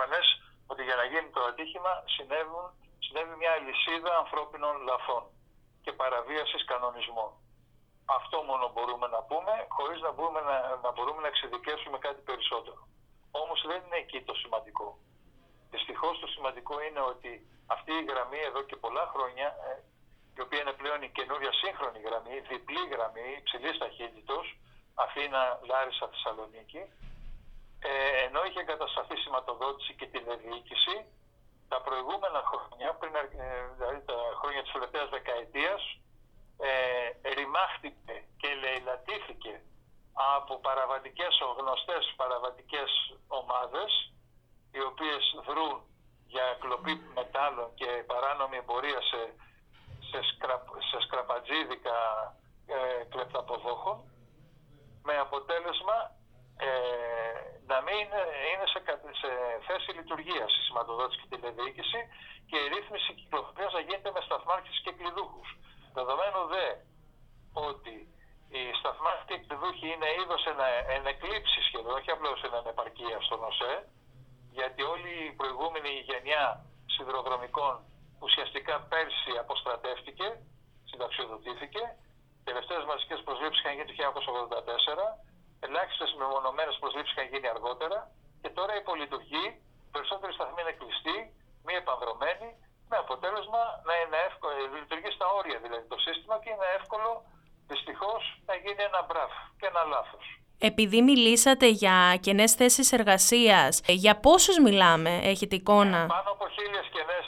προφανές ότι για να γίνει το ατύχημα συνέβη μια αλυσίδα ανθρώπινων λαθών και παραβίασης κανονισμών. Αυτό μόνο μπορούμε να πούμε, χωρίς να μπορούμε να εξειδικεύσουμε κάτι περισσότερο. Όμως δεν είναι εκεί το σημαντικό. Δυστυχώς το σημαντικό είναι ότι αυτή η γραμμή εδώ και πολλά χρόνια, η οποία είναι πλέον η καινούρια σύγχρονη γραμμή, διπλή γραμμή υψηλής ταχύτητος, Αθήνα-Λάρισα-Θεσσαλονίκη, ενώ είχε εγκατασταθεί σηματοδότηση και τηλεδιοίκηση, τα προηγούμενα χρόνια, δηλαδή τα χρόνια της τελευταίας δεκαετίας, ρημάχτηκε και λαιλατήθηκε από γνωστές παραβατικές ομάδες, οι οποίες δρούν για κλοπή μετάλλων και παράνομη εμπορία σε σκραπατζίδικα κλεπταποδόχων, με αποτέλεσμα να μην είναι σε θέση λειτουργίας η σηματοδότηση και η τηλεδιοίκηση και η ρύθμιση κυκλοφορίας να γίνεται με σταθμάρχες και κλειδούχους. Δεδομένου δε ότι οι σταθμάρχες και οι κλειδούχοι είναι είδος ενεκλήψη σχεδόν, όχι απλώς έναν επαρκεία στον ΟΣΕ, γιατί όλη η προηγούμενη γενιά σιδηροδρομικών ουσιαστικά πέρσι αποστρατεύτηκε, συνταξιοδοτήθηκε. Τελευταίες μαζικές προσλήψεις είχαν γίνει το 1984, ελάχιστες μεμονωμένες προσλήψεις είχαν γίνει αργότερα και τώρα υπολειτουργεί, περισσότεροι σταθμοί είναι κλειστοί, μη επανδρωμένοι, με αποτέλεσμα να είναι εύκολο, λειτουργεί στα όρια δηλαδή το σύστημα και είναι εύκολο δυστυχώς να γίνει ένα μπραφ και ένα λάθος. Επειδή μιλήσατε για κενές θέσεις εργασίας, για πόσους μιλάμε, έχετε εικόνα? Πάνω από 1.000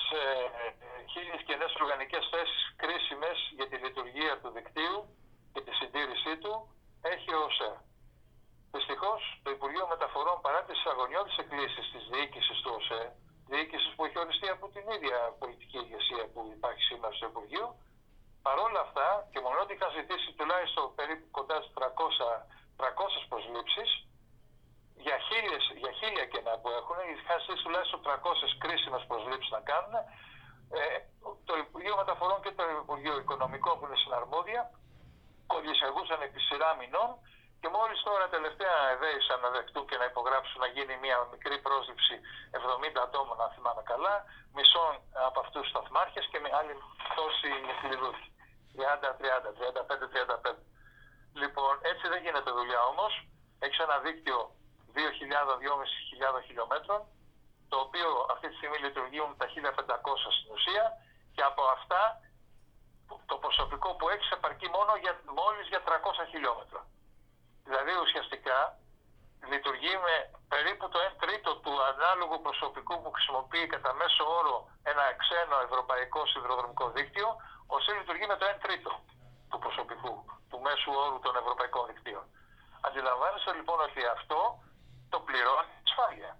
κενές οργανικές θέσεις κρίσιμες για τη λειτουργία του δικτύου και τη συντήρησή του έχει ο ΟΣΕ. Δυστυχώς, το Υπουργείο Μεταφορών, παρά τις αγωνιώδεις εκκλήσεις της διοίκησης του ΟΣΕ, διοίκησης που έχει οριστεί από την ίδια πολιτική ηγεσία που υπάρχει σήμερα στο Υπουργείο, παρόλα αυτά, και μόνο ότι είχαν ζητήσει τουλάχιστον περίπου κοντά στις 300 προσλήψεις, για 1.000 κενά που έχουν, είχαν ζητήσει τουλάχιστον 300 κρίσιμες προσλήψεις να κάνουν, το Υπουργείο Μεταφορών και το Υπουργείο Οικονομικών, που είναι συναρμόδια, κολλησιαγούσαν επί σειρά μηνών και μόλις τώρα τελευταία εδέησαν να δεχτούν και να υπογράψουν να γίνει μια μικρή πρόσληψη 70 ατόμων, αν θυμάμαι καλά, μισών από αυτούς σταθμάρχες και με άλλη τόση κλειδούχοι. 30-30, 35-35. Λοιπόν, έτσι δεν γίνεται δουλειά όμως. Έχεις ένα δίκτυο 2.000-2.500 χιλιόμετρων, το οποίο αυτή τη στιγμή λειτουργούν τα 1.500 στην ουσία και από αυτά το προσωπικό που έχεις επαρκεί μόλις για 300 χιλιόμετρα. Δηλαδή ουσιαστικά λειτουργεί με περίπου το 1/3 του ανάλογου προσωπικού που χρησιμοποιεί κατά μέσο όρο ένα ξένο ευρωπαϊκό σιδηροδρομικό δίκτυο, ώστε λειτουργεί με το 1/3 του προσωπικού, του μέσου όρου των ευρωπαϊκών δικτύων. Αντιλαμβάνεστε λοιπόν ότι αυτό το πληρώνει η ασφάλεια.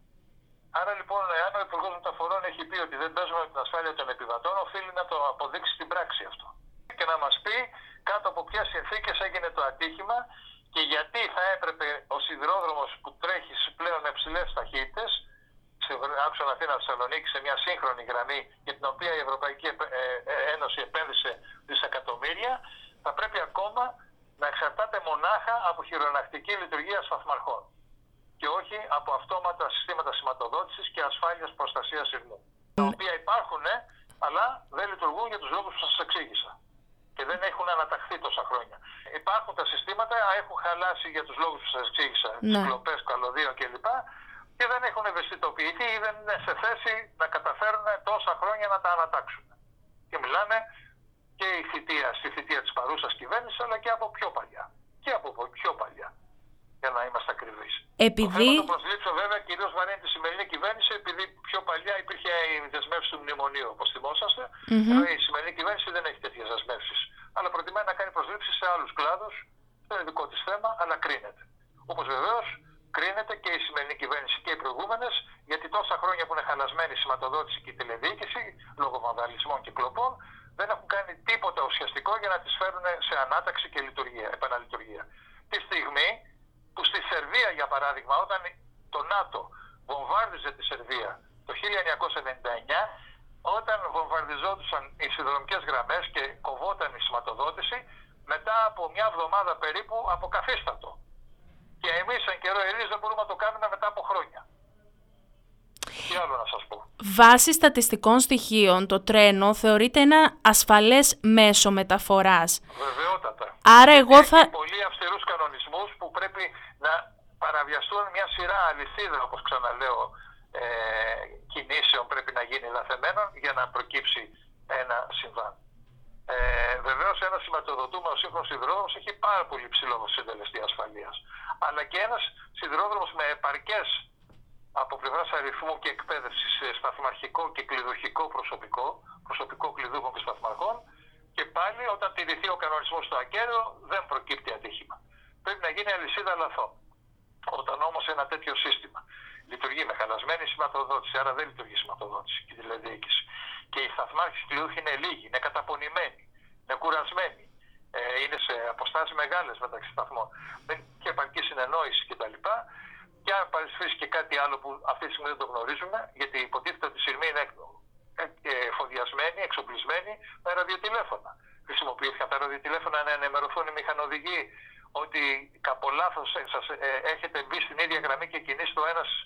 Άρα λοιπόν, εάν ο Υπουργός Μεταφορών έχει πει ότι δεν παίζουμε με την ασφάλεια των επιβατών, οφείλει να το αποδείξει στην πράξη αυτό. Και να μας πει κάτω από ποιες συνθήκες έγινε το ατύχημα και γιατί θα έπρεπε ο σιδηρόδρομος που τρέχει πλέον με υψηλές ταχύτητες, σε άξονα Αθήνα-Θεσσαλονίκη, σε μια σύγχρονη γραμμή για την οποία η Ευρωπαϊκή Ένωση επένδυσε δισεκατομμύρια, θα πρέπει ακόμα να εξαρτάται μονάχα από χειρονακτική λειτουργία σταθμαρχών και όχι από αυτόματα συστήματα σηματοδότησης και ασφάλειας προστασίας σειρμού. Τα οποία υπάρχουν, αλλά δεν λειτουργούν για τους λόγους που σας εξήγησα και δεν έχουν αναταχθεί τόσα χρόνια. Υπάρχουν τα συστήματα, έχουν χαλάσει για τους λόγους που σας εξήγησα, τις κλοπές, καλωδίων κλπ. Και δεν έχουν ευαισθητοποιηθεί ή δεν είναι σε θέση να καταφέρουν τόσα χρόνια να τα ανατάξουν. Και μιλάμε και στη θητεία της παρούσας κυβέρνησης, αλλά και από πιο παλιά. Και από πιο παλιά, για να είμαστε ακριβείς. Το θέμα των προσλήψεων βέβαια κυρίως βαρύνει τη σημερινή κυβέρνηση, επειδή πιο παλιά υπήρχε η δεσμεύση του μνημονίου, όπως θυμόσαστε, ενώ η σημερινή κυβέρνηση δεν έχει τέτοιες δεσμεύσεις. Αλλά προτιμάει να κάνει προσλήψεις σε άλλους κλάδους, δεν είναι δικό της θέμα, αλλά κρίνεται. Όπως βεβαίως κρίνεται και η σημερινή κυβέρνηση και οι προηγούμενες, γιατί τόσα χρόνια που είναι χαλασμένη η σηματοδότηση και η τηλεδιοίκηση, λόγω βανδαλισμών και κλοπών, δεν έχουν κάνει τίποτα ουσιαστικό για να τις φέρουν σε ανάταξη και επαναλειτουργία. Τη στιγμή που στη Σερβία, για παράδειγμα, όταν το ΝΑΤΟ βομβάρδιζε τη Σερβία το 1999, όταν βομβαρδιζόντουσαν οι σιδηροδρομικές γραμμές και κοβόταν η σηματοδότηση, μετά από μια εβδομάδα περίπου αποκαθίστατο. Και εμείς εν καιρό Ελλήνες δεν μπορούμε να το κάνουμε μετά από χρόνια. άλλο να σας πω. Βάσει στατιστικών στοιχείων, το τρένο θεωρείται ένα ασφαλές μέσο μεταφοράς. Βεβαιότατα. Άρα εγώ Έχει πολύ αυστηρούς κανονισμούς που πρέπει να παραβιαστούν μια σειρά αλυσίδα, όπως ξαναλέω, κινήσεων πρέπει να γίνει λαθεμένων για να προκύψει ένα συμβάν. Βεβαίως ένας σηματοδοτούμενος σύγχρονος σιδηρόδρομος έχει πάρα πολύ ψηλό συντελεστή ασφαλείας. Αλλά και ένας σιδηρόδρομος με επαρκές από πλευράς αριθμού και εκπαίδευσης σταθμαρχικό και κλειδοχικό προσωπικό κλειδούχων και σταθμαρχών, και πάλι όταν τηρηθεί ο κανονισμός στο ακέραιο δεν προκύπτει ατύχημα. Πρέπει να γίνει αλυσίδα λαθών. Όταν όμως ένα τέτοιο σύστημα λειτουργεί με χαλασμένη σηματοδότηση, άρα δεν λειτουργεί σηματοδότηση και τηλεδιοίκηση, και οι σταθμάρχες κλειδούχοι είναι λίγοι, είναι καταπονημένοι, είναι κουρασμένοι, είναι σε αποστάσεις μεγάλες μεταξύ σταθμών, δεν έχει επαρκή συνεννόηση κτλ. Και αν παρισφρήσει και κάτι άλλο που αυτή τη στιγμή δεν το γνωρίζουμε, γιατί υποτίθεται ότι η σειρμή είναι εφοδιασμένη, εξοπλισμένη με ραδιοτηλέφωνα. Χρησιμοποιήθηκαν τα ραδιοτηλέφωνα να ενημερωθούν οι μηχανοδηγοί ότι από λάθος έχετε μπει στην ίδια γραμμή και κινείστε ο ένας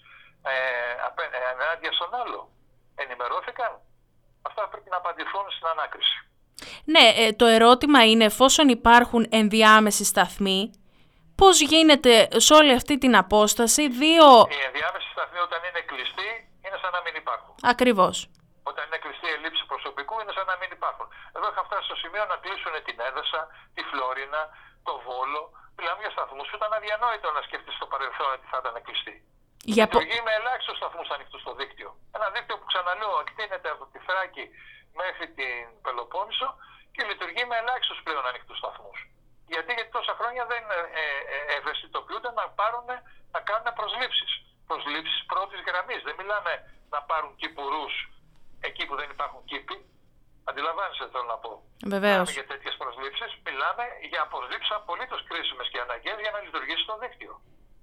ενάντια στον άλλο. Ενημερώθηκαν. Αυτά πρέπει να απαντηθούν στην ανάκριση. Ναι, το ερώτημα είναι, εφόσον υπάρχουν ενδιάμεσοι σταθμοί, πώς γίνεται σε όλη αυτή την απόσταση δύο... Οι ενδιάμεσοι σταθμοί όταν είναι κλειστοί είναι σαν να μην υπάρχουν. Ακριβώς. Όταν είναι κλειστή η ελλείψη προσωπικού είναι σαν να μην υπάρχουν. Εδώ είχα φτάσει στο σημείο να κλείσουν την Έδεσα, τη Φλόρινα, το Βόλο. Μιλάμε για σταθμούς που ήταν αδιανόητο να σκεφτείς στο παρελθόν ότι θα ήταν κλειστοί. Λειτουργεί με ελάχιστους σταθμούς ανοιχτούς στο δίκτυο. Ένα δίκτυο που ξαναλέω εκτείνεται από τη Θράκη μέχρι την Πελοπόννησο και λειτουργεί με ελάχιστους πλέον ανοιχτούς σταθμούς. Γιατί τόσα χρόνια δεν ευαισθητοποιούνται να κάνουν προσλήψεις. Προσλήψεις πρώτης γραμμής. Δεν μιλάμε να πάρουν κυπουρούς εκεί που δεν υπάρχουν κήποι. Αντιλαμβάνεσαι τι θέλω να πω. Βεβαίως. Μιλάμε για τέτοιες προσλήψεις. Μιλάμε για προσλήψεις απολύτως κρίσιμες και αναγκαίες για να λειτουργήσει το δίκτυο.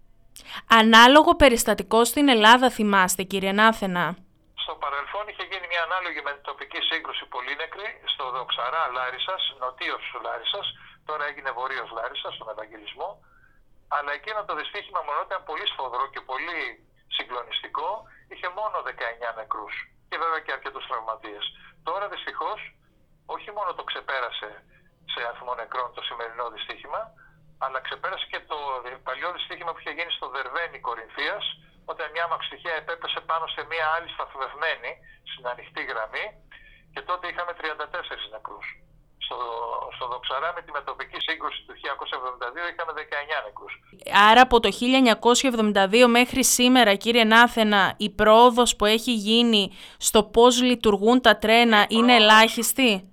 Ανάλογο περιστατικό στην Ελλάδα θυμάστε, κύριε Νάθενα? Στο παρελθόν είχε γίνει μια ανάλογη με τοπική σύγκρουση πολύ νεκρή στο Δοξαρά Λάρισσας, νοτίως Λάρισσας, τώρα έγινε βορείως Λάρισσας, στον Ευαγγελισμό. Αλλά εκείνο το δυστύχημα, μόνο ήταν πολύ σφοδρό και πολύ συγκλονιστικό, είχε μόνο 19 νεκρούς και βέβαια και αρκετούς τραυματίες. Τώρα δυστυχώς όχι μόνο το ξεπέρασε σε αριθμό νεκρών το σημερινό δυστύχημα, αλλά ξεπέρασε και το παλιό δυστύχημα που είχε γίνει στο Δερβένι Κορινθίας, όταν μια αμαξοστοιχεία επέπεσε πάνω σε μια άλλη σταθμευμένη στην ανοιχτή γραμμή και τότε είχαμε 34 νεκρούς. Στο Δοξαρά με τη μετοπική σύγκρουση του 1972 είχαμε 19 νεκρούς. Άρα από το 1972 μέχρι σήμερα, κύριε Νάθενα, η πρόοδος που έχει γίνει στο πώς λειτουργούν τα τρένα είναι ελάχιστη?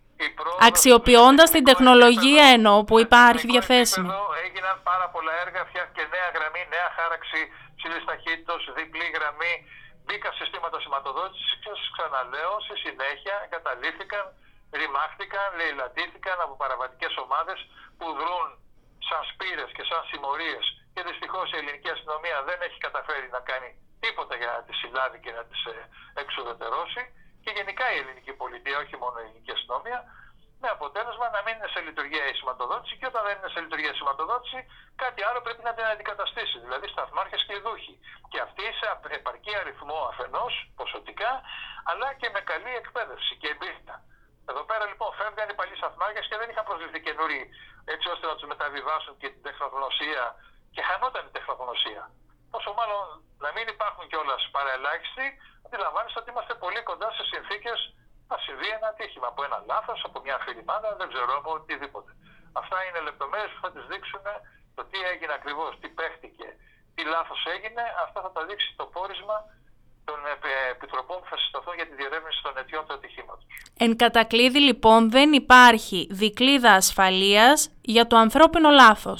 Αξιοποιώντας την τεχνολογία εννοώ που υπάρχει διαθέσιμη. Έγιναν πάρα πολλά έργα, φτιάχτηκε νέα γραμμή, νέα χάραξη ψηλής ταχύτητας, διπλή γραμμή, μπήκαν συστήματα σηματοδότησης και ξαναλέω, στη συνέχεια εγκαταλείφθηκαν, ρημάχτηκαν, λαιλατήθηκαν από παραβατικές ομάδες που δρούν σαν σπήρες και σαν συμμορίες και δυστυχώς η ελληνική αστυνομία δεν έχει καταφέρει να κάνει τίποτα για να τις συλλάβει και να τις εξουδετερώσει και γενικά η ελληνική πολιτεία, όχι μόνο η ελληνική αστυνομία, με αποτέλεσμα να μην είναι σε λειτουργία η σηματοδότηση και όταν δεν είναι σε λειτουργία η σηματοδότηση κάτι άλλο πρέπει να την αντικαταστήσει, δηλαδή σταθμάρχες κλειδούχοι. Και αυτοί σε επαρκή αριθμό αφενός, ποσοτικά, αλλά και με καλή εκπαίδευση και εμπειρία. Εδώ πέρα λοιπόν φεύγαν οι παλιοί σταθμάρχες και δεν είχαν προσληφθεί καινούριοι έτσι ώστε να τους μεταβιβάσουν και την τεχνογνωσία και χανόταν η τεχνογνωσία. Πόσο μάλλον να μην υπάρχουν κιόλας παραελάχιστοι, αντιλαμβάνεστε ότι είμαστε πολύ κοντά σε συνθήκες να συμβεί ένα ατύχημα από ένα λάθος, από μια αφηρημάδα, δεν ξέρω, από οτιδήποτε. Αυτά είναι λεπτομέρειες που θα τις δείξουν το τι έγινε ακριβώς, τι παίχτηκε, τι λάθος έγινε. Αυτά θα τα δείξει το πόρισμα των επιτροπών που θα συσταθούν για τη διερεύνηση των αιτιών του ατυχήματος. Εν κατακλείδη λοιπόν δεν υπάρχει δικλείδα ασφαλείας για το ανθρώπινο λάθος.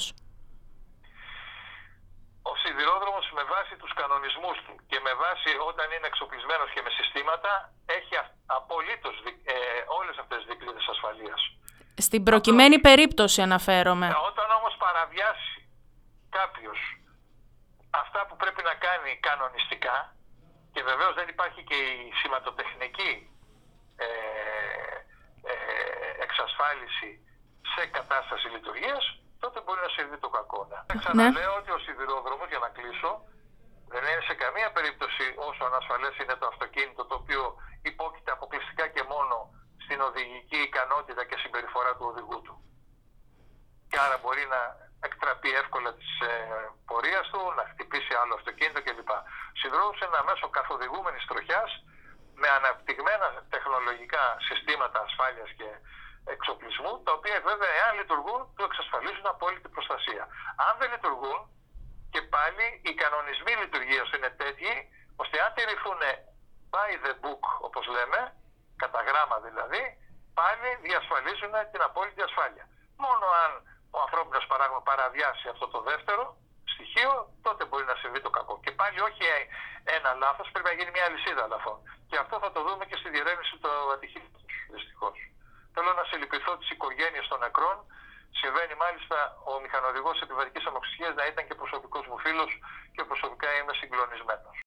Ο σιδηρόδρομος με βάση τους κανονισμούς του και με βάση όταν είναι εξοπλισμένος και με συστήματα έχει απολύτως όλες αυτές τις δικλείδες ασφαλείας. Στην προκειμένη περίπτωση αναφέρομαι. Όταν όμως παραβιάσει κάποιος αυτά που πρέπει να κάνει κανονιστικά και βεβαίως δεν υπάρχει και η σηματοτεχνική εξασφάλιση σε κατάσταση λειτουργίας, τότε μπορεί να συμβεί το κακό. Ξαναλέω ότι ο σιδηρόδρομος, για να κλείσω, Δεν είναι σε καμία περίπτωση όσο ανασφαλές είναι το αυτοκίνητο, το οποίο υπόκειται αποκλειστικά και μόνο στην οδηγική ικανότητα και συμπεριφορά του οδηγού του. Και άρα μπορεί να εκτραπεί εύκολα της πορείας του, να χτυπήσει άλλο αυτοκίνητο κλπ. Συνδρόμους είναι ένα μέσο καθοδηγούμενης τροχιάς με αναπτυγμένα τεχνολογικά συστήματα ασφάλειας και εξοπλισμού, τα οποία βέβαια, εάν λειτουργούν, του εξασφαλίζουν απόλυτη προστασία. Αν δεν λειτουργούν, και πάλι οι κανονισμοί λειτουργίας είναι τέτοιοι, ώστε αν τηρηθούν by the book, όπως λέμε, κατά γράμμα δηλαδή, πάλι διασφαλίζουν την απόλυτη ασφάλεια. Μόνο αν ο ανθρώπινος παράγων παραβιάσει αυτό το δεύτερο στοιχείο, τότε μπορεί να συμβεί το κακό. Και πάλι όχι ένα λάθος, πρέπει να γίνει μια αλυσίδα λαθών. Και αυτό θα το δούμε και στη διερεύνηση του ατυχήματος, δυστυχώς. Θέλω να συλληπιθώ τις οικογένειες των νεκρών. Συμβαίνει μάλιστα ο μηχανοδηγός επιβατικής αμαξοστοιχείας να ήταν και προσωπικός μου φίλος και προσωπικά είμαι συγκλονισμένος.